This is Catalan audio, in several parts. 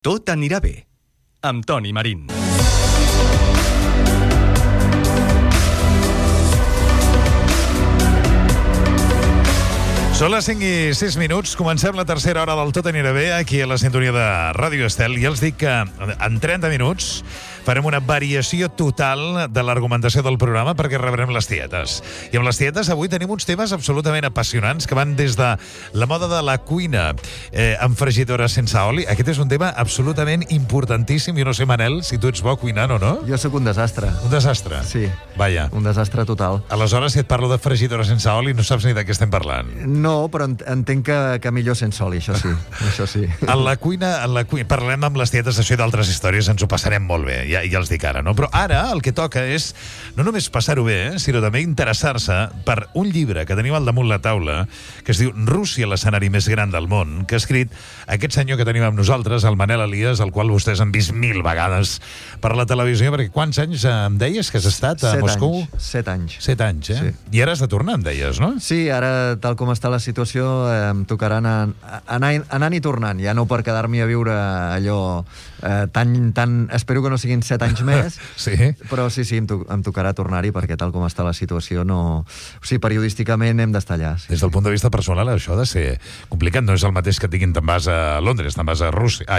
Tot anirà bé, amb Toni Marín. Són les 5 i 6 minuts, comencem la tercera hora del Tot anirà bé, aquí a la sintonia de Ràdio Estel. Ja els dic que en 30 minuts farem una variació total de l'argumentació del programa perquè rebrem les tietes. I amb les tietes avui tenim uns temes absolutament apassionants que van des de la moda de la cuina amb fregidora sense oli. Aquest és un tema absolutament importantíssim. Jo no sé, Manel, si tu ets bo cuinant o no. Jo sóc un desastre. Un desastre? Sí. Vaja. Un desastre total. Aleshores, si et parlo de fregidora sense oli, no saps ni de què estem parlant. No, però entenc que millor sense oli, això sí. Això sí. En la cuina, parlem amb les tietes d'això i d'altres històries, ens ho passarem molt bé, ja els dic ara, no? Però ara el que toca és no només passar-ho bé, sinó també interessar-se per un llibre que tenim al damunt la taula, que es diu Rússia, l'escenari més gran del món, que ha escrit aquest senyor que tenim amb nosaltres, el Manel Elias, el qual vostès han vist 1000 vegades per la televisió, perquè quants anys em deies que has estat a Moscou? 7 anys. 7 anys, eh? Sí. I ara has de tornar, em deies, no? Sí, ara, tal com està la situació, em tocarà anant i tornant, ja no per quedar-m'hi a viure allò tan... Espero que no siguin 7 anys més, sí. Però sí, em tocarà tornar-hi perquè tal com està la situació no... O sigui, periodísticament hem d'estar allà. Sí, des del punt de vista personal això ha de ser complicat, no és el mateix que et diguin te'n vas a Londres, te'n vas a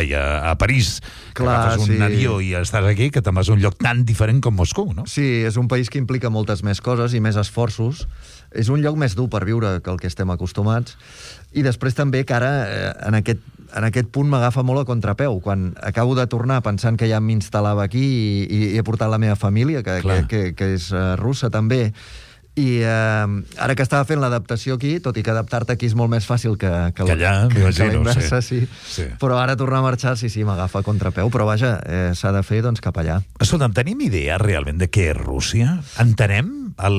a París, que agafes un avió i estàs aquí, que te'n vas a un lloc tan diferent com Moscou, no? Sí, és un país que implica moltes més coses i més esforços. És un lloc més dur per viure que el que estem acostumats. I després també que ara, en aquest punt m'agafa molt a contrapeu. Quan acabo de tornar pensant que ja m'instal·lava aquí i he portat la meva família, que és russa també, i ara que estava fent l'adaptació aquí, tot i que adaptar-te aquí és molt més fàcil que allà, que la inversa, sí. Però ara tornar a marxar, sí, m'agafa a contrapeu, però vaja, s'ha de fer doncs cap allà. Escolta'm, tenim idea realment de què és Rússia? Entenem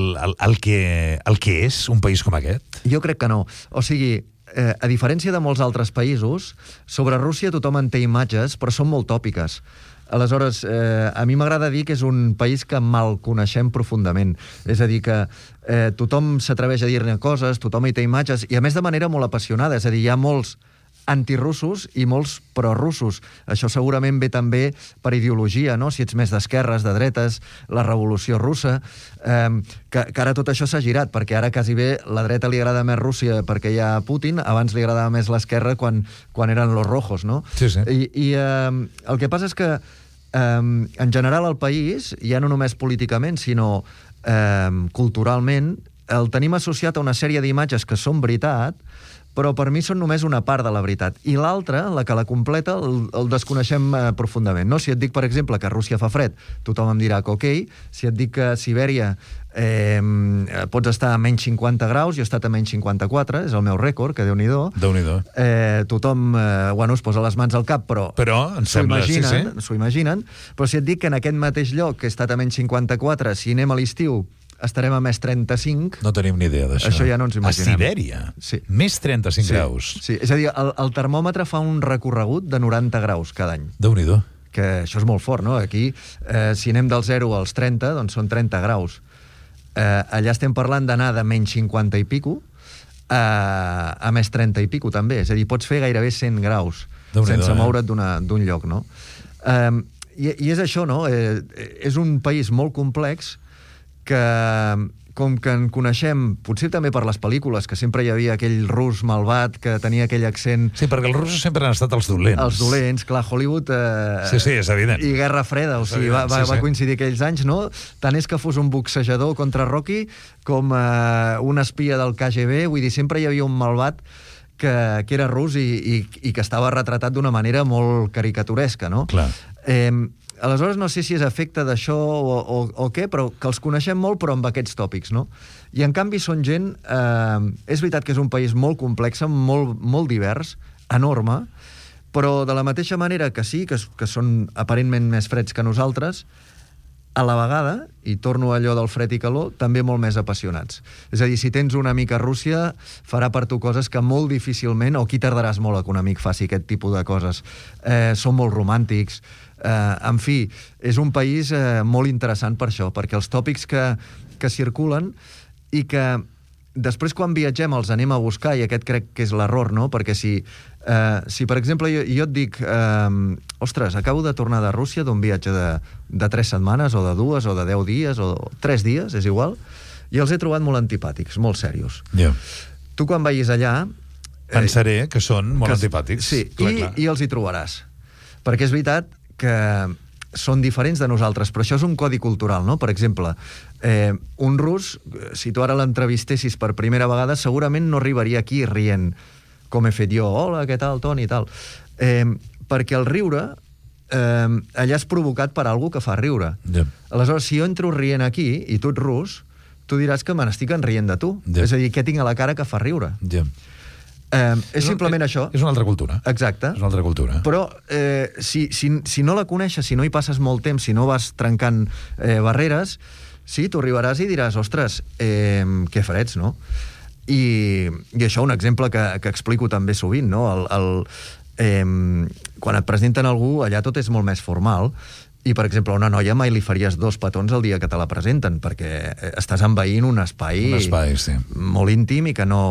el que és un país com aquest? Jo crec que no. O sigui, a diferència de molts altres països, sobre Rússia tothom en té imatges, però són molt tòpiques. Aleshores, a mi m'agrada dir que és un país que mal coneixem profundament. És a dir, que tothom s'atreveix a dir-ne coses, tothom hi té imatges, i a més de manera molt apassionada. És a dir, hi ha molts antirussos i molts prorussos. Això segurament ve també per ideologia, no? Si ets més d'esquerres, de dretes, la revolució russa, que ara tot això s'ha girat, perquè ara quasi bé la dreta li agrada més Rússia perquè hi ha Putin, abans li agradava més l'esquerra quan eren los rojos, no? Sí, sí. I el que passa és que en general al país, ja no només políticament, sinó culturalment, el tenim associat a una sèrie d'imatges que són veritat, però per mi són només una part de la veritat. I l'altra, la que la completa, el desconeixem profundament. No? Si et dic, per exemple, que a Rússia fa fred, tothom em dirà que ok. Si et dic que a Sibèria pots estar a menys 50 graus, jo he estat a menys 54, és el meu rècord, que Déu-n'hi-do. Déu-n'hi-do. Tothom, es posa les mans al cap, però em sembla, s'ho imaginen. Però si et dic que en aquest mateix lloc, que he estat a menys 54, si anem a l'estiu, estarem a més 35... No tenim ni idea d'això. Això ja no ens imaginem. A Sibèria? Sí. Més 35 graus? Sí, és a dir, el termòmetre fa un recorregut de 90 graus cada any. Déu-n'hi-do. Que això és molt fort, no? Aquí, si anem del 0 als 30, doncs són 30 graus. Allà estem parlant d'anar de menys 50 i pico a més 30 i pico, també. És a dir, pots fer gairebé 100 graus sense moure't d'un lloc, no? I és això, no? És un país molt complex que, com que en coneixem, potser també per les pel·lícules, que sempre hi havia aquell rus malvat que tenia aquell accent... Sí, perquè els russos sempre han estat els dolents. Els dolents, clar, Hollywood... Sí, és evident. I Guerra Freda, o sigui, va coincidir aquells anys, no? Tant és que fos un boxejador contra Rocky com un espia del KGB, vull dir, sempre hi havia un malvat que era rus i que estava retratat d'una manera molt caricaturesca, no? Clar. Aleshores, no sé si és efecte d'això o què, però que els coneixem molt, però amb aquests tòpics, no? I, en canvi, són gent... és veritat que és un país molt complex, molt divers, enorme, però de la mateixa manera que sí, que són aparentment més freds que nosaltres, a la vegada, i torno a allò del fred i calor, també molt més apassionats. És a dir, si tens un amic a Rússia, farà per tu coses que molt difícilment, o aquí tardaràs molt a que un amic faci aquest tipus de coses. Són molt romàntics. En fi, és un país molt interessant per això, perquè els tòpics que circulen i que després, quan viatgem, els anem a buscar, i aquest crec que és l'error, no? Perquè si per exemple, jo et dic ostres, acabo de tornar de Rússia d'un viatge de 3 setmanes, o de 2, o de 10 dies, o 3 dies, és igual, i els he trobat molt antipàtics, molt serios. Tu, quan vagis allà... Pensaré que són molt antipàtics. Sí, i els hi trobaràs. Perquè és veritat que són diferents de nosaltres, però això és un codi cultural, no? Per exemple, un rus, si tu ara l'entrevistessis per primera vegada, segurament no arribaria aquí rient com he fet jo, hola, què tal, Toni, i tal. Perquè el riure allà és provocat per algú que fa riure. Aleshores, si jo entro rient aquí, i tu ets rus, tu diràs que me n'estic enrient de tu. És a dir, què tinc a la cara que fa riure? És simplement això. És una altra cultura. Exacte. És una altra cultura. Però si no la coneixes, si no hi passes molt temps, si no vas trencant barreres, sí, tu arribaràs i diràs, ostres, que freds, no? I això, un exemple que explico també sovint, no? Quan et presenten algú, allà tot és molt més formal, i, per exemple, a una noia mai li faries 2 petons el dia que te la presenten, perquè estàs envaint un espai sí, molt íntim i que no...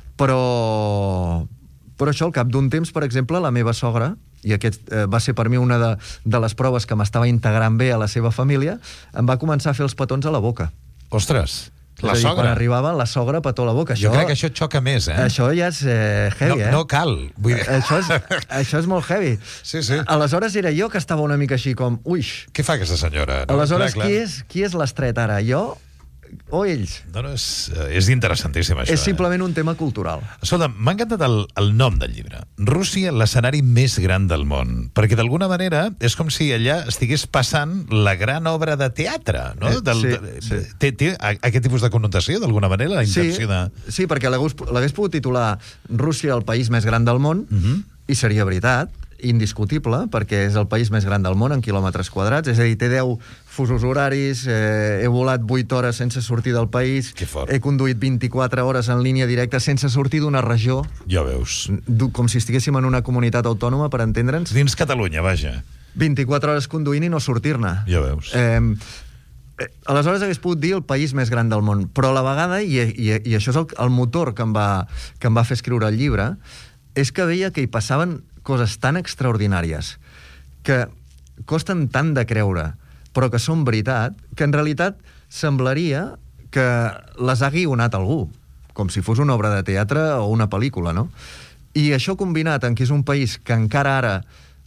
Però això, al cap d'un temps, per exemple, la meva sogra, i aquest va ser per mi una de les proves que m'estava integrant bé a la seva família, em va començar a fer els petons a la boca. Ostres, la sogra? Quan arribava, la sogra petó a la boca. Jo crec que això xoca més, Això ja és heavy, No cal. Vull dir... Això és molt heavy. Sí. Aleshores era jo que estava una mica així com, uix. Què fa aquesta senyora? Aleshores, qui és l'estret ara? Jo o ells? És interessantíssim, això. És simplement un tema cultural. Escolta, m'ha encantat el nom del llibre. Rússia, l'escenari més gran del món. Perquè, d'alguna manera, és com si allà estigués passant la gran obra de teatre, no? Sí. Té aquest tipus de connotació, d'alguna manera, la intenció de... Sí, perquè l'hagués pogut titular Rússia, el país més gran del món, i seria veritat, indiscutible, perquè és el país més gran del món en quilòmetres quadrats, és a dir, té 10 fusos horaris, he volat 8 hores sense sortir del país, he conduït 24 hores en línia directa sense sortir d'una regió. Ja veus. Com si estiguéssim en una comunitat autònoma, per entendre'ns. Dins Catalunya, vaja. 24 hores conduint i no sortir-ne. Ja veus. Aleshores hagués pogut dir el país més gran del món, però a la vegada, i això és el motor que em va fer escriure el llibre, és que veia que hi passaven coses tan extraordinàries que costen tant de creure, però que són veritat, que en realitat semblaria que les ha guionat algú, com si fos una obra de teatre o una pel·lícula, no? I això combinat en que és un país que encara ara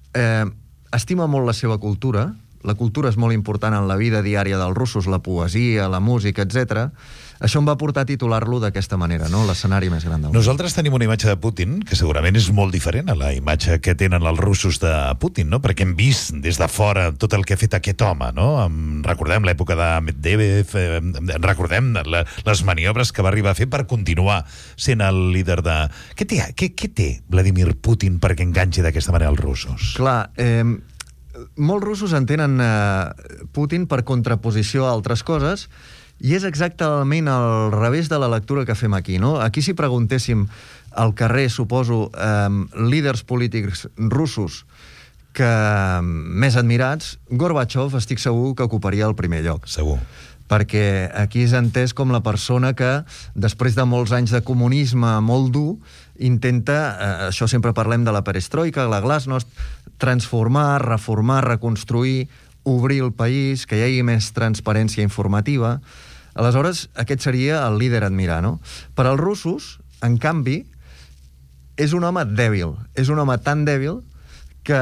estima molt la seva cultura, la cultura és molt important en la vida diària dels russos, la poesia, la música, etc. Això em va portar a titular-lo d'aquesta manera, no? L'escenari més gran del món. Nosaltres tenim una imatge de Putin que segurament és molt diferent a la imatge que tenen els russos de Putin, no? Perquè hem vist des de fora tot el que ha fet aquest home, no? Recordem l'època de Medvedev, recordem les maniobres que va arribar a fer per continuar sent el líder de... Què té Vladimir Putin perquè enganxi d'aquesta manera els russos? Clar, molts russos entenen Putin per contraposició a altres coses, i és exactament al revés de la lectura que fem aquí, no? Aquí, si preguntéssim al carrer, suposo, líders polítics russos que més admirats, Gorbachev estic segur que ocuparia el primer lloc. Segur. Perquè aquí és entès com la persona que, després de molts anys de comunisme molt dur, intenta, això sempre parlem de la perestroika, la glasnost, transformar, reformar, reconstruir, obrir el país, que hi hagi més transparència informativa. Aleshores, aquest seria el líder a admirar, no? Per als russos, en canvi, és un home dèbil. És un home tan dèbil que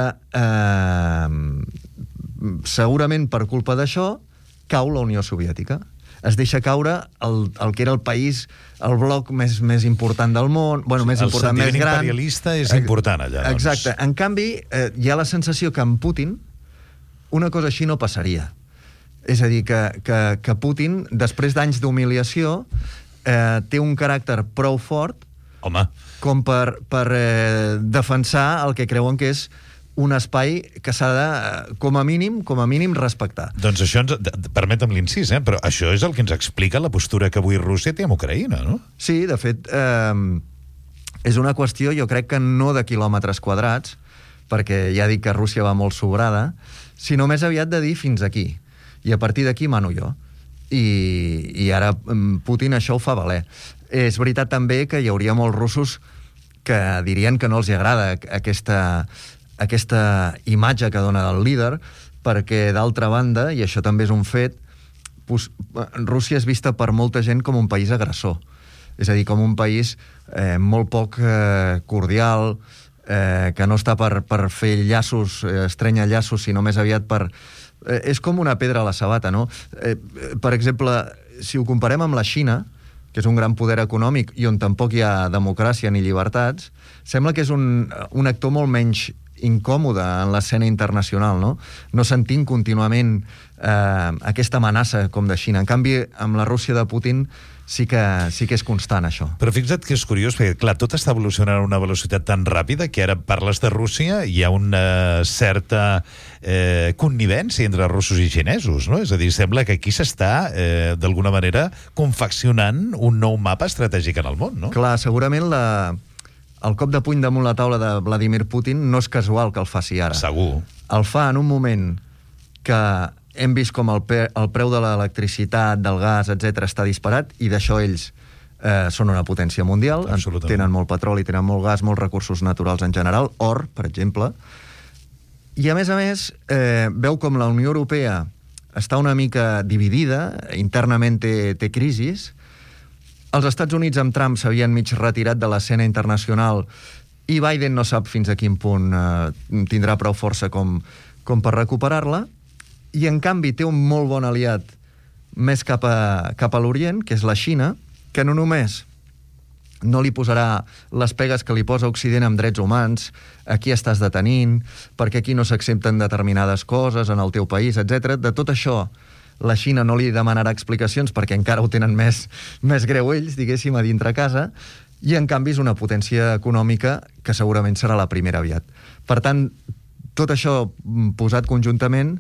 segurament per culpa d'això cau la Unió Soviètica. Es deixa caure el que era el país, el bloc més important del món, bueno, més important, més gran. El sentiment imperialista és important allà, doncs. Exacte. En canvi, hi ha la sensació que amb Putin una cosa així no passaria. És a dir, que Putin, després d'anys d'humiliació, té un caràcter prou fort com per defensar el que creuen que és un espai que s'ha de, com a mínim, respectar. Doncs això, permetem l'incís, però això és el que ens explica la postura que avui Rússia té amb Ucraïna, no? Sí, de fet, és una qüestió, jo crec que no de quilòmetres quadrats, perquè ja dic que Rússia va molt sobrada, sinó més aviat de dir fins aquí. I a partir d'aquí mano jo. i ara Putin això ho fa valer. És veritat també que hi hauria molts russos que dirien que no els agrada aquesta imatge que dona del líder, perquè d'altra banda, i això també és un fet, Rússia és vista per molta gent com un país agressor. És a dir, com un país molt poc cordial, que no està per fer llaços, estrènyer llaços, sinó més aviat per... És com una pedra a la sabata, no? Per exemple, si ho comparem amb la Xina, que és un gran poder econòmic i on tampoc hi ha democràcia ni llibertats, sembla que és un actor molt menys incòmode en l'escena internacional, no? No sentim contínuament aquesta amenaça com de Xina. En canvi, amb la Rússia de Putin sí que és constant, això. Però fixa't que és curiós, perquè, clar, tot està evolucionant a una velocitat tan ràpida que ara parles de Rússia i hi ha una certa connivència entre russos i xinesos, no? És a dir, sembla que aquí s'està, d'alguna manera, confeccionant un nou mapa estratègic en el món, no? Clar, segurament el cop de puny damunt la taula de Vladimir Putin no és casual que el faci ara. Segur. El fa en un moment que hem vist com el preu de l'electricitat, del gas, etc està disparat, i d'això ells són una potència mundial, tenen molt petroli, tenen molt gas, molts recursos naturals en general, or, per exemple, i a més, veu com la Unió Europea està una mica dividida, internament té crisis. Els Estats Units amb Trump s'havien mig retirat de l'escena internacional i Biden no sap fins a quin punt tindrà prou força com per recuperar-la, i en canvi té un molt bon aliat més cap a l'Orient, que és la Xina, que no només no li posarà les pegues que li posa Occident amb drets humans, aquí estàs detenint, perquè aquí no s'accepten determinades coses en el teu país, etc. De tot això, la Xina no li demanarà explicacions perquè encara ho tenen més greu ells, diguéssim, a dintre casa, i en canvi és una potència econòmica que segurament serà la primera aviat. Per tant, tot això posat conjuntament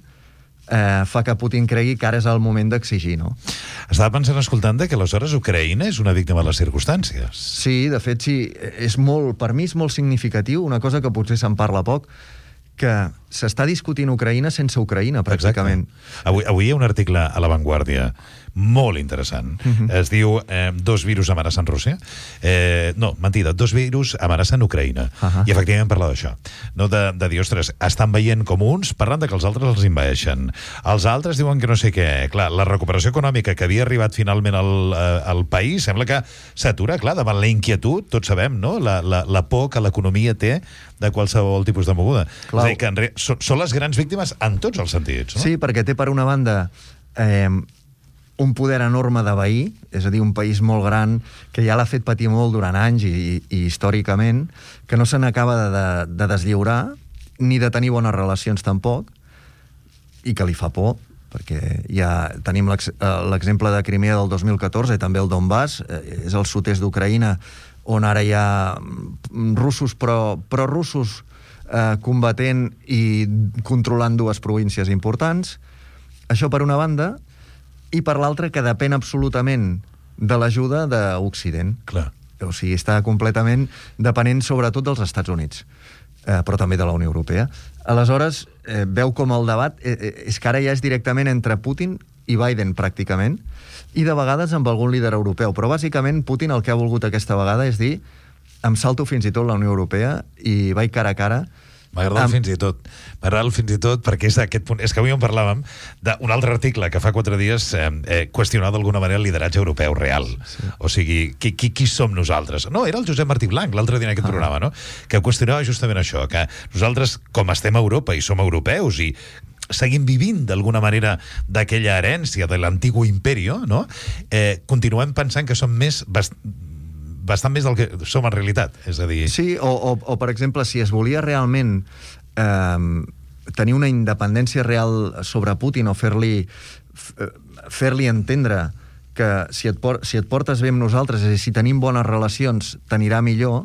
fa que Putin cregui que ara és el moment d'exigir, no? Estava pensant, escoltant, que aleshores Ucraïna és una víctima de les circumstàncies. Sí, de fet, sí. Per mi és molt significatiu, una cosa que potser se'n parla poc, que s'està discutint Ucraïna sense Ucraïna, pràcticament. Avui hi ha un article a La Vanguardia molt interessant. Es diu dos virus amenacen Rússia. No, mentida, dos virus amenacen Ucraïna. I efectivament parla d'això. No de dir, ostres, estan veient com uns parlant que els altres els invadeixen. Els altres diuen que no sé què. Clar, la recuperació econòmica que havia arribat finalment al país sembla que s'atura, clar, davant la inquietud, tots sabem, no? La por que l'economia té de qualsevol tipus de moguda. Clar. És a dir, que són les grans víctimes en tots els sentits, no? Sí, perquè té per una banda un poder enorme de veí, és a dir, un país molt gran que ja l'ha fet patir molt durant anys i històricament, que no se n'acaba de deslliurar, ni de tenir bones relacions tampoc, i que li fa por, perquè ja tenim l'exemple de Crimea del 2014, també el Donbass, és el sud-est d'Ucraïna, on ara hi ha russos, però russos combatent i controlant dues províncies importants. Això per una banda, i per l'altra que depèn absolutament de l'ajuda d'Occident. Clar. O sigui, està completament depenent sobretot dels Estats Units, però també de la Unió Europea. Aleshores, veu com el debat és que ara ja és directament entre Putin i Biden, pràcticament, i de vegades amb algun líder europeu. Però bàsicament Putin el que ha volgut aquesta vegada és dir em salto fins i tot la Unió Europea i vaig cara a cara. M'agrada fins i tot. M'agrada fins i tot perquè és aquest punt. És que avui en parlàvem d'un altre article que fa 4 dies qüestionava d'alguna manera el lideratge europeu real. Sí. O sigui, qui som nosaltres? No, era el Josep Martí Blanc l'altre dia en aquest programa, no? Que qüestionava justament això, que nosaltres, com estem a Europa i som europeus i seguim vivint d'alguna manera d'aquella herència de l'antigo imperio, no? Continuem pensant que som bastant més del que som en realitat, és a dir... Sí, o per exemple, si es volia realment tenir una independència real sobre Putin o fer-li entendre que si et portes bé amb nosaltres, és a dir, si tenim bones relacions, t'anirà millor,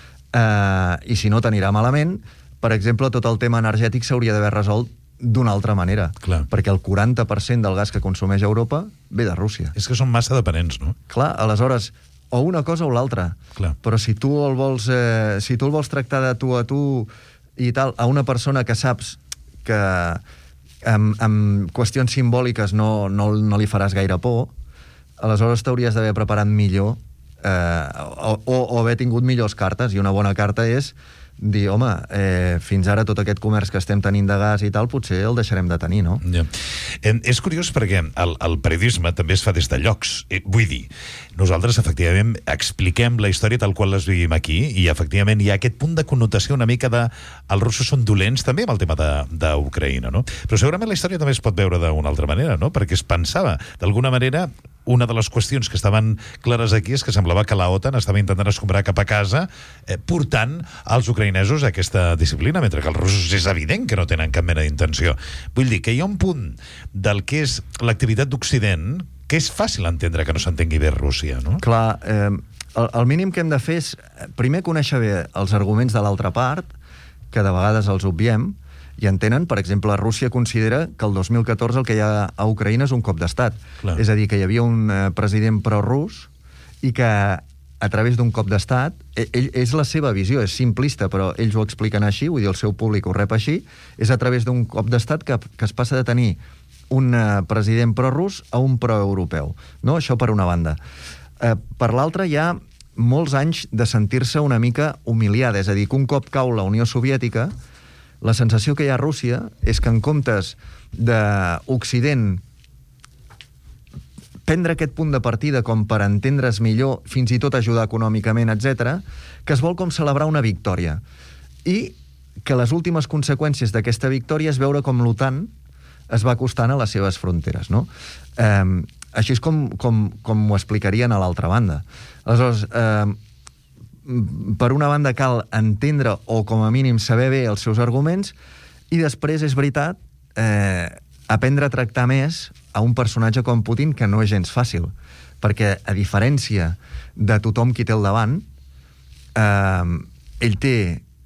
i si no, t'anirà malament. Per exemple, tot el tema energètic s'hauria d'haver resolt d'una altra manera. Clar. Perquè el 40% del gas que consumeix Europa ve de Rússia. És que són massa dependents, no? Clar, aleshores, o una cosa o l'altra. Clar. Però si tu el vols tractar de tu a tu i tal, a una persona que saps que amb qüestions simbòliques no li faràs gaire por, aleshores t'hauries d'haver preparat millor o haver tingut millors cartes, i una bona carta és dir, home, fins ara tot aquest comerç que estem tenint de gas i tal, potser el deixarem de tenir, no? Ja. És curiós perquè el periodisme també es fa des de llocs. Vull dir, nosaltres efectivament expliquem la història tal qual les vivim aquí, i efectivament hi ha aquest punt de connotació una mica de els russos són dolents també amb el tema d'Ucraïna, no? Però segurament la història també es pot veure d'una altra manera, no? Perquè es pensava, d'alguna manera, una de les qüestions que estaven clares aquí és que semblava que la OTAN estava intentant escombrar cap a casa portant als ucraïnesos aquesta disciplina, mentre que els russos és evident que no tenen cap mena d'intenció. Vull dir que hi ha un punt del que és l'activitat d'Occident que és fàcil entendre que no s'entengui bé Rússia, no? Clar, el mínim que hem de fer és primer conèixer bé els arguments de l'altra part, que de vegades els obviem, i entenen, per exemple, Rússia considera que el 2014 el que hi ha a Ucraïna és un cop d'estat. Clar. És a dir, que hi havia un president prorús i que a través d'un cop d'estat, és la seva visió, és simplista, però ells ho expliquen així, vull dir, el seu públic ho rep així, és a través d'un cop d'estat que es passa de tenir un president prorús a un proeuropeu. No? Això per una banda. Per l'altra, hi ha molts anys de sentir-se una mica humiliada, és a dir, que un cop cau la Unió Soviètica, la sensació que hi ha a Rússia és que en comptes d'Occident prendre aquest punt de partida com per entendre's millor, fins i tot ajudar econòmicament, etc., que es vol com celebrar una victòria. I que les últimes conseqüències d'aquesta victòria és veure com l'OTAN es va acostant a les seves fronteres, no? Així és com ho explicarien a l'altra banda. Aleshores, per una banda cal entendre o com a mínim saber bé els seus arguments, i després és veritat aprendre a tractar més a un personatge com Putin, que no és gens fàcil, perquè a diferència de tothom qui té al davant, ell té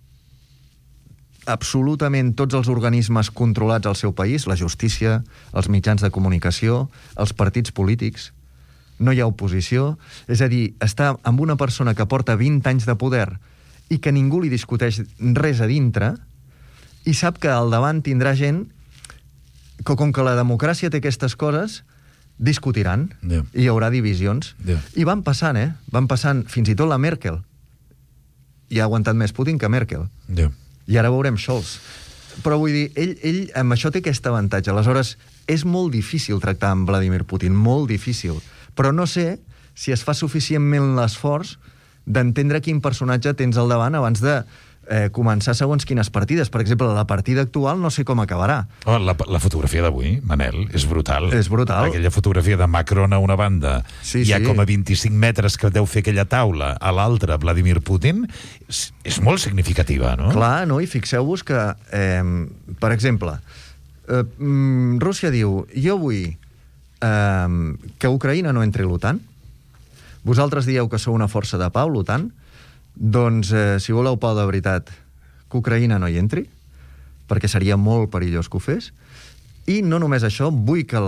absolutament tots els organismes controlats al seu país, la justícia, els mitjans de comunicació, els partits polítics, no hi ha oposició, és a dir, està amb una persona que porta 20 anys de poder i que ningú li discuteix res a dintre, i sap que al davant tindrà gent que, com que la democràcia té aquestes coses, discutiran, Yeah. i hi haurà divisions. Yeah. I van passant, Van passant, fins i tot la Merkel. I ha aguantat més Putin que Merkel. Ja. I ara veurem Scholz. Però vull dir, ell amb això té aquest avantatge. Aleshores, és molt difícil tractar amb Vladimir Putin, molt difícil. Però no sé si es fa suficientment l'esforç d'entendre quin personatge tens al davant abans de començar segons quines partides. Per exemple, la partida actual no sé com acabarà. Oh, la fotografia d'avui, Manel, és brutal. És brutal. Aquella fotografia de Macron a una banda, Sí, hi ha sí. com a 25 metres que deu fer aquella taula, a l'altra Vladimir Putin, és molt significativa, no? Clar, no? I fixeu-vos que, per exemple, Rússia diu, jo vull que Ucraïna no entri a l'OTAN. Vosaltres dieu que sou una força de pau, l'OTAN. Doncs, si voleu pau de veritat, que Ucraïna no hi entri, perquè seria molt perillós que ho fes. I no només això, vull que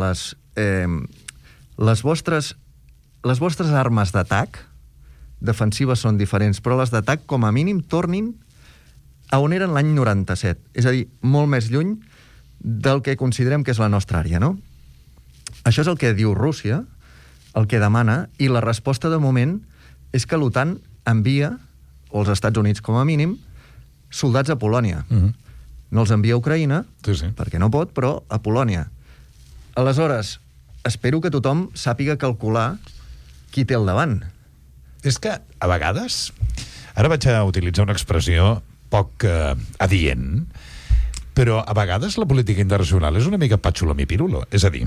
les vostres armes d'atac defensives són diferents, però les d'atac, com a mínim, tornin a on eren l'any 97. És a dir, molt més lluny del que considerem que és la nostra àrea, no? Això és el que diu Rússia, el que demana, i la resposta de moment és que l'OTAN envia, o els Estats Units com a mínim, soldats a Polònia. No els envia a Ucraïna, Sí. perquè no pot, però a Polònia. Aleshores, espero que tothom sàpiga calcular qui té al davant. És que, a vegades, ara vaig a utilitzar una expressió poc adient, però a vegades la política internacional és una mica patxulom i pirulo. És a dir,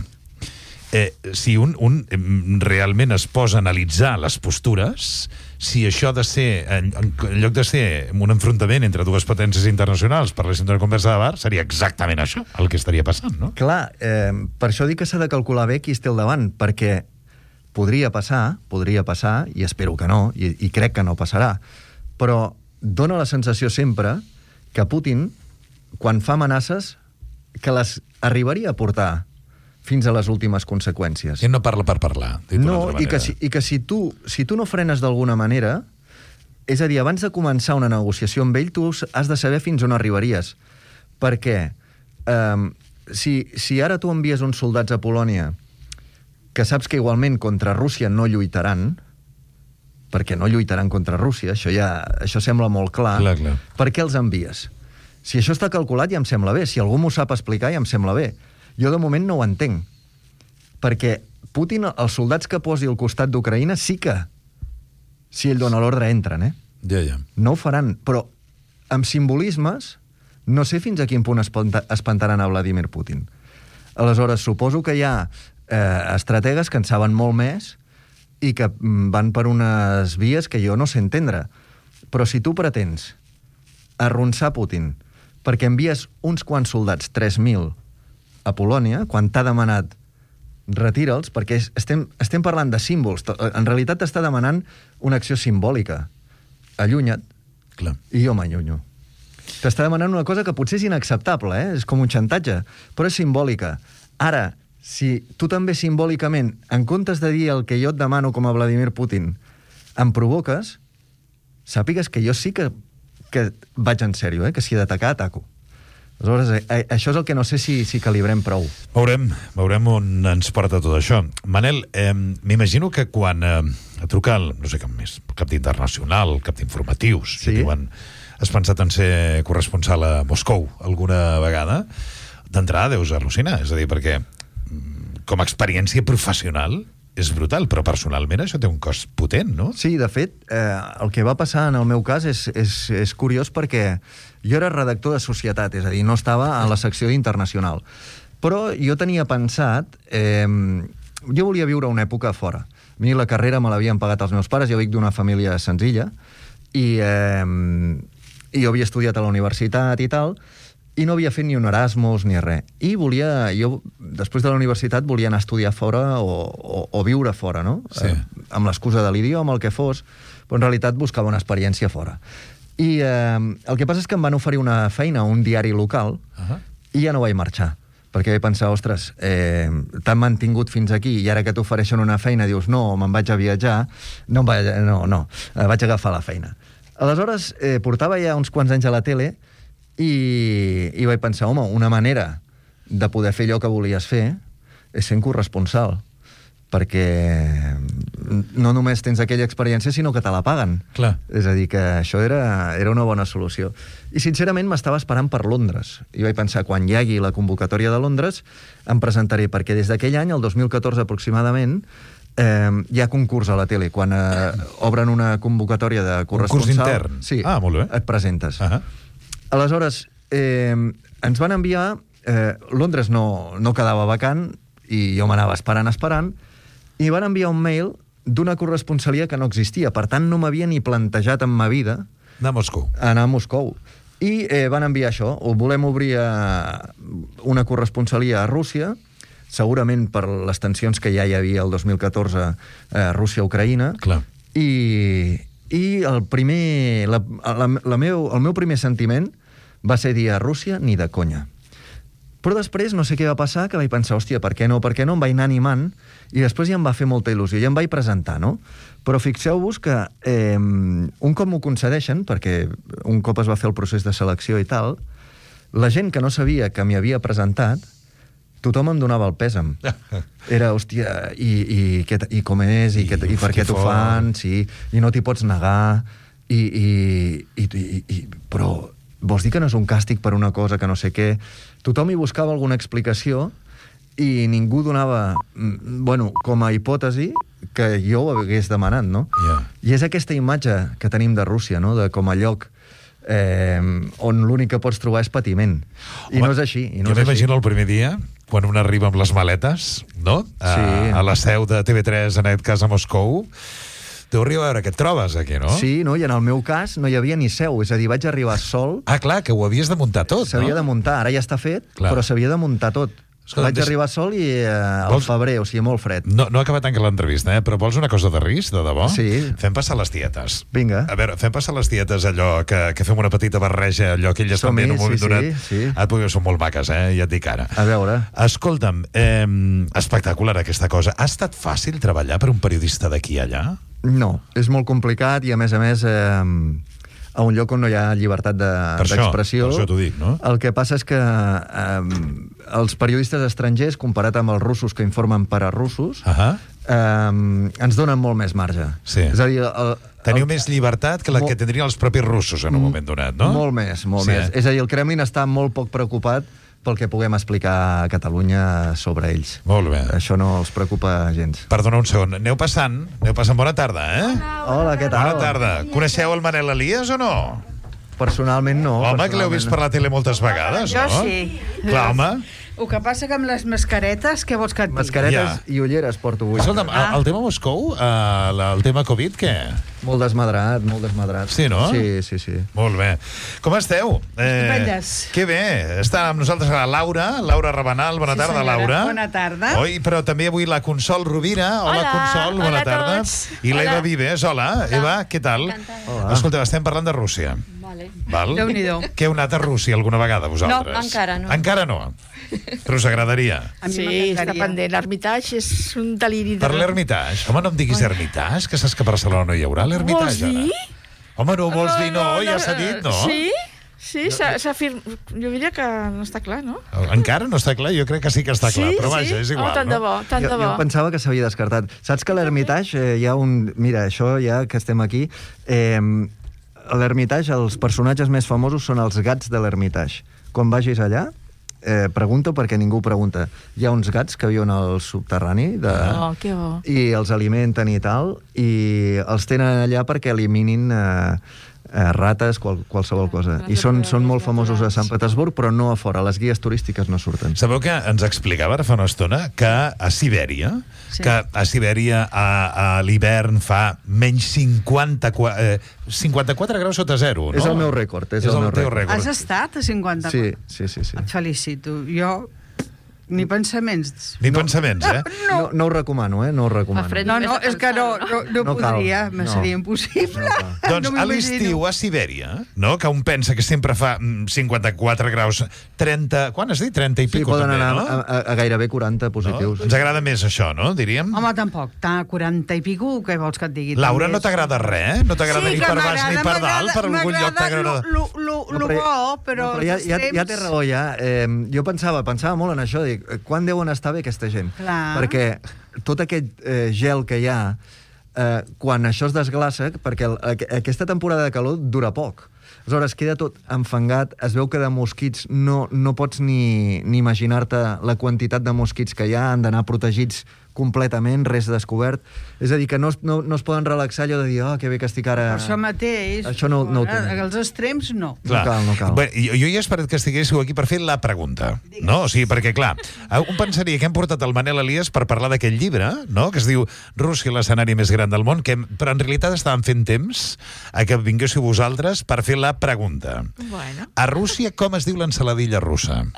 si un realment es posa a analitzar les postures, si això ha de ser, en lloc de ser un enfrontament entre dues potències internacionals, parléssim d'una conversa de bar, seria exactament això el que estaria passant, no? Clar, per això dic que s'ha de calcular bé qui es té al davant, perquè podria passar, i espero que no, i crec que no passarà, però dona la sensació sempre que Putin, quan fa amenaces, que les arribaria a portar fins a les últimes conseqüències. Ell no parla per parlar. No, i que si tu no frenes d'alguna manera, és a dir, abans de començar una negociació amb ell, tu has de saber fins on arribaries. Perquè si ara tu envies uns soldats a Polònia que saps que igualment contra Rússia no lluitaran, perquè no lluitaran contra Rússia, això sembla molt clar, Clar. per què els envies? Si això està calculat ja em sembla bé, si algú m'ho sap explicar ja em sembla bé. Jo de moment no ho entenc, perquè Putin, els soldats que posi al costat d'Ucraïna sí que, si ell dona l'ordre, entren, Ja. No ho faran, però amb simbolismes no sé fins a quin punt espantaran a Vladimir Putin. Aleshores, suposo que hi ha estrategues que en saben molt més i que van per unes vies que jo no sé entendre. Però si tu pretens arronsar Putin perquè envies uns quants soldats, 3.000, a Polònia, quan t'ha demanat retira'ls, perquè estem parlant de símbols. En realitat t'està demanant una acció simbòlica. Allunya't, Clar. i jo m'allunyo. T'està demanant una cosa que potser és inacceptable, és com un xantatge, però és simbòlica. Ara, si tu també simbòlicament, en comptes de dir el que jo et demano com a Vladimir Putin, em provoques, sàpigues que jo sí que vaig en sèrio, que si he d'atacar, ataco. Aleshores, això és el que no sé si calibrem prou. Veurem on ens porta tot això. Manel, m'imagino que quan truca el, no sé cap més, cap d'internacional, cap d'informatius, Sí. que diuen has pensat en ser corresponsal a Moscou alguna vegada, d'entrada deus al·lucinar, és a dir, perquè com a experiència professional és brutal, però personalment això té un cost potent, no? Sí, de fet, el que va passar en el meu cas és curiós perquè jo era redactor de Societat, és a dir, no estava a la secció d'Internacional. Però jo tenia pensat... jo volia viure una època fora. A mi la carrera me l'havien pagat els meus pares, jo vinc d'una família senzilla, i jo havia estudiat a la universitat i tal, i no havia fet ni un Erasmus ni res. I jo, després de la universitat, volia anar a estudiar fora o viure fora, no? Sí. Amb l'excusa de l'idioma, el que fos, però en realitat buscava una experiència fora. I el que passa és que em van oferir una feina a un diari local i ja no vaig marxar, perquè vaig pensar, ostres, t'han mantingut fins aquí i ara que t'ofereixen una feina dius, no, me'n vaig a viatjar, vaig agafar la feina. Aleshores, portava ja uns quants anys a la tele i vaig pensar, home, una manera de poder fer allò que volies fer és sent corresponsal, perquè no només tens aquella experiència, sinó que te la paguen. Clar. És a dir, que això era una bona solució. I, sincerament, m'estava esperant per Londres. I vaig pensar, quan hi hagi la convocatòria de Londres, em presentaré, perquè des d'aquell any, el 2014 aproximadament, hi ha concurs a la tele. Quan obren una convocatòria de corresponsal... Un curs intern? Sí, molt bé. et presentes. Aleshores, ens van enviar... Londres no quedava vacant i jo m'anava esperant, i van enviar un mail d'una corresponsalia que no existia. Per tant, no m'havia ni plantejat en ma vida Anar a Moscou. anar a Moscou. I van enviar això. Volem obrir una corresponsalia a Rússia, segurament per les tensions que ja hi havia el 2014 Rússia-Ucraïna. Clar. I el meu primer sentiment va ser dir a Rússia ni de conya. Però després no sé què va passar, que vaig pensar, hòstia, per què no? Em vaig anar animant i després ja em va fer molta il·lusió, ja em vaig presentar, no? Però fixeu-vos que un cop m'ho concedeixen, perquè un cop es va fer el procés de selecció i tal, la gent que no sabia que m'hi havia presentat, tothom em donava el pèsam. Era, hòstia, i com és, i per què t'ho fan, sí, i no t'hi pots negar, però vols dir que no és un càstig per una cosa que no sé què? Tothom hi buscava alguna explicació i ningú donava, com a hipòtesi, que jo ho hagués demanat, no? Yeah. I és aquesta imatge que tenim de Rússia, no? De com a lloc on l'únic que pots trobar és patiment. I no és així. Jo m'imagino el primer dia, quan un arriba amb les maletes, no? A la seu de TV3, en aquest cas a Moscou, deu arribar a veure què et trobes aquí, no? Sí, no? I en el meu cas no hi havia ni seu, és a dir, vaig arribar sol. Ah, clar, que ho havies de muntar tot, no? S'havia de muntar, ara ja està fet, però s'havia de muntar tot. Escolta, vaig arribar sol i al febrer, o sigui, molt fred. No ha acabat encara l'entrevista, però vols una cosa de risc, de debò? Sí. Fem passar les tietes. Vinga. A veure, fem passar les tietes allò que fem una petita barreja, allò que elles també en un moment donat... Sí. Són molt maques, ja et dic ara. A veure. Escolta'm, espectacular aquesta cosa. Ha estat fàcil treballar per un periodista d'aquí a allà? No, és molt complicat i, a més, a un lloc on no hi ha llibertat d'expressió. Per això t'ho dic, no? El que passa és que els periodistes estrangers, comparat amb els russos que informen per a russos, ens donen molt més marge. Sí. És a dir, teniu més llibertat que la que tindrien els propis russos en un moment donat, no? Molt més. És a dir, el Kremlin està molt poc preocupat pel que puguem explicar a Catalunya sobre ells. Molt bé. Això no els preocupa gens. Perdona un segon. Aneu passant. Bona tarda, Hola, què tal? Bona tarda. Coneixeu el Manel Elias o no? Personalment no. Home, que l'heu vist per la tele moltes vegades, no? Jo sí. Clar, home. El que passa que amb les mascaretes, què vols que et digui? Mascaretes i ulleres porto avui. Escolta'm, el tema Moscou, el tema Covid, què? Molt desmadrat, molt desmadrat. Sí, no? Sí. Molt bé. Com esteu? Estupendes. Que bé. Està amb nosaltres la Laura Rabanal. Bona tarda, senyora. Laura. Bona tarda. Oi, però també avui la Consol Rovira. Hola, Consol, bona tarda. I l'Eva Vives. Hola, Eva, què tal? Hola. Escolteu, estem parlant de Rússia. Val? Déu-n'hi-do. Que heu anat a Rússia alguna vegada, vosaltres? No, encara no. Encara no? Però us agradaria? A mi Sí, està m'encantaria. pendent. L'Hermitage és un deliri. Per l'Hermitage? Home, no em diguis Hermitage, que saps que a Barcelona no hi haurà l'Hermitage, Vols dir? ara. Home, no vols dir no, ja s'ha dit, no? Sí, s'afirma. Jo diria que no està clar, no? Encara no està clar? Jo crec que sí que està clar, però vaja, és igual, tant de bo, tant de bo. Jo pensava que s'havia descartat. Saps que a l'Hermitage hi ha un... Mira, això ja que estem aquí... A l'Hermitage els personatges més famosos són els gats de l'Hermitage. Quan vagis allà, pregunto perquè ningú pregunta. Hi ha uns gats que viuen al subterrani Que bo. i els alimenten i tal, i els tenen allà perquè eliminin rates, qualsevol cosa. I són molt famosos a Sant Petersburg, però no a fora. Les guies turístiques no surten. Sabeu que ens explicava ara fa una estona que a Sibèria, a l'hivern fa menys 54 graus sota zero, no? És el meu rècord. És el meu teu rècord. rècord. Has estat a 50? Sí. Et felicito. Jo, ni pensaments. Ni pensaments, No ho recomano, no ho recomano. Fred. No, és que no No cal. podria, me No. seria impossible. Doncs No a m'imagino. l'estiu a Sibèria, no? Que un pensa que sempre fa 54 graus, 30... Quan has dit? 30 i Sí, pico, poden també, anar no? a gairebé 40 positius. No? Ens agrada més això, no? Diríem. Home, tampoc. Tant a 40 i pico, què vols que et digui? Laura, També no és- t'agrada res? No t'agrada ni per baix ni per dalt? Per algun lloc t'agrada? Lo bo, però no, els ja extrems... té raó, ja. Jo pensava molt en això, dic, quan deuen estar bé aquesta gent? Clar. Perquè tot aquest gel que hi ha, quan això es desglaça, perquè aquesta temporada de calor dura poc. Aleshores, queda tot enfangat, es veu que de mosquits no pots ni imaginar-te la quantitat de mosquits que hi ha, han d'anar protegits completament, res descobert. És a dir, que no es poden relaxar allò de dir, que bé que estic ara... Per això mateix... Això no ho tenen. Els extrems, no. Clar. No cal. Bé, jo ja he esperat que estiguéssiu aquí per fer la pregunta, no? O sigui, perquè, clar, un pensaria que hem portat el Manel Elias per parlar d'aquell llibre, no?, que es diu Rússia, l'escenari més gran del món, però en realitat estàvem fent temps a que vinguéssiu vosaltres per fer la pregunta. Bueno. A Rússia, com es diu l'ensaladilla russa?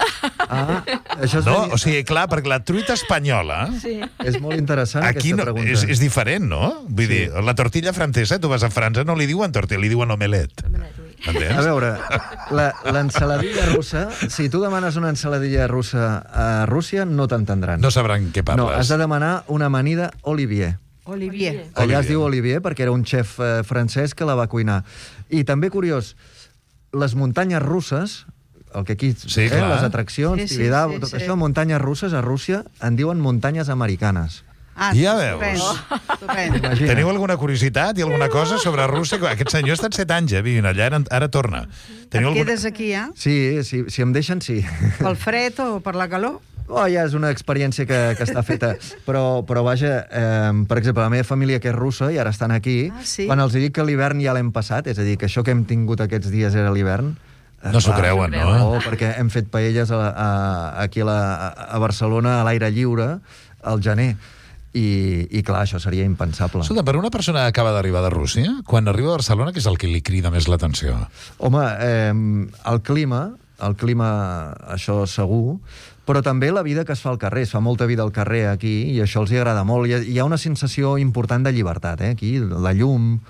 Això No? O sigui, clar, perquè la truita espanyola... Sí. És molt interessant, Aquí aquesta no, pregunta. és diferent, no? Vull dir, la tortilla francesa, tu vas a França, no li diuen tortilla, li diuen omelette. A Entens? veure, l'ensaladilla russa, si tu demanes una ensaladilla russa a Rússia, no t'entendran. No sabran què parles. No, has de demanar una amanida Olivier. Olivier. Allà es Olivier. diu Olivier perquè era un xef francès que la va cuinar. I també curiós, les muntanyes russes, el que aquí... Sí, clar. les atraccions, Sí, sí, Tibidabo, sí, tot sí. això, muntanyes russes a Rússia en diuen muntanyes americanes. Ja veus. Estupend. Imagina't. Teniu alguna curiositat i alguna cosa sobre Rússia? Aquest senyor ha estat 7 anys, vivint allà, ara torna. Teniu Et alguna... quedes aquí, Sí, si em deixen, sí. Pel fred o per la calor? Ja és una experiència que està feta. Però vaja, per exemple, la meva família, que és russa, i ara estan aquí, Sí? quan els dic que l'hivern ja l'hem passat, és a dir, que això que hem tingut aquests dies era l'hivern... No s'ho creuen, no? No, perquè hem fet paelles aquí a Barcelona a l'aire lliure al gener. I clar, això seria impensable. Escolta, per una persona que acaba d'arribar de Rússia, quan arriba a Barcelona, què és el que li crida més l'atenció? Home, el clima, això segur, però també la vida que es fa al carrer. Es fa molta vida al carrer aquí i això els hi agrada molt. Hi ha una sensació important de llibertat, aquí, la llum...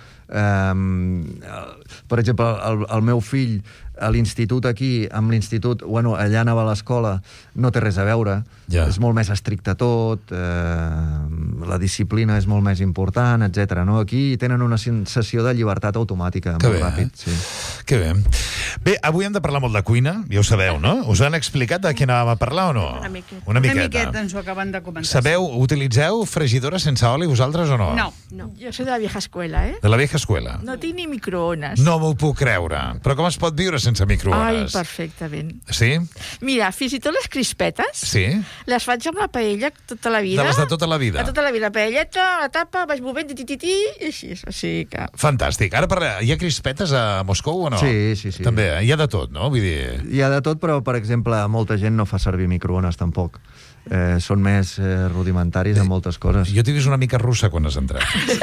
per exemple, el meu fill a l'institut aquí, amb l'institut, allà anava a l'escola, no té res a veure, és molt més estricte tot, la disciplina és molt més important, etc. No? Aquí tenen una sensació de llibertat automàtica, molt ràpid. Sí. Que bé. Bé, avui hem de parlar molt de cuina, ja ho sabeu, no? Us han explicat de què anàvem a parlar o no? Una miqueta. Una Una miqueta. miqueta ens ho acaben de comentar. Sabeu, utilitzeu fregidora sense oli vosaltres o no? No. Yo soy de la vieja escuela, ¿eh? De la vieja escuela. No tinc ni microones. No m'ho puc creure. Però com es pot viure sense Ai, microones? perfectament. Sí? Mira, fins i tot les crispetes Sí? les faig amb la paella tota la vida. De les de tota la vida. De tota la vida. La paelleta, la tapa, vaig movent, ti, i així. O sigui que... Fantàstic. Ara hi ha crispetes a Moscou o no? Sí, sí, sí. També, hi ha de tot, no? Vull dir... Hi ha de tot, però, per exemple, molta gent no fa servir microones, tampoc. Són més rudimentaris en moltes coses. Jo t'he vist una mica russa quan has entrat.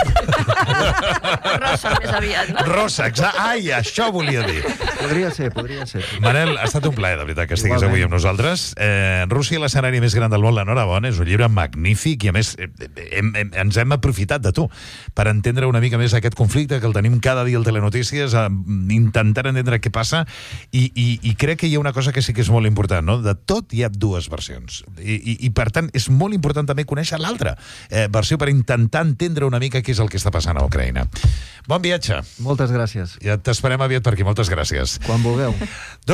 Rosa, més aviat, no? Rossa, exacte. Ai, això volia dir. Podria ser, podria ser. Manel, ha estat un plaer, de veritat, que estiguis Igualment. avui amb nosaltres. Rússia, l'escenari més gran del món, l'enhorabona, és un llibre magnífic i, a més, ens hem aprofitat de tu per entendre una mica més aquest conflicte, que el tenim cada dia al Telenotícies, intentant entendre què passa, i crec que hi ha una cosa que sí que és molt important, no? De tot hi ha dues versions. I per tant, és molt important també conèixer l'altra versió per intentar entendre una mica què és el que està passant a Ucraïna. Bon viatge. Moltes gràcies. Ja t'esperem aviat per aquí. Moltes gràcies. Quan vulgueu.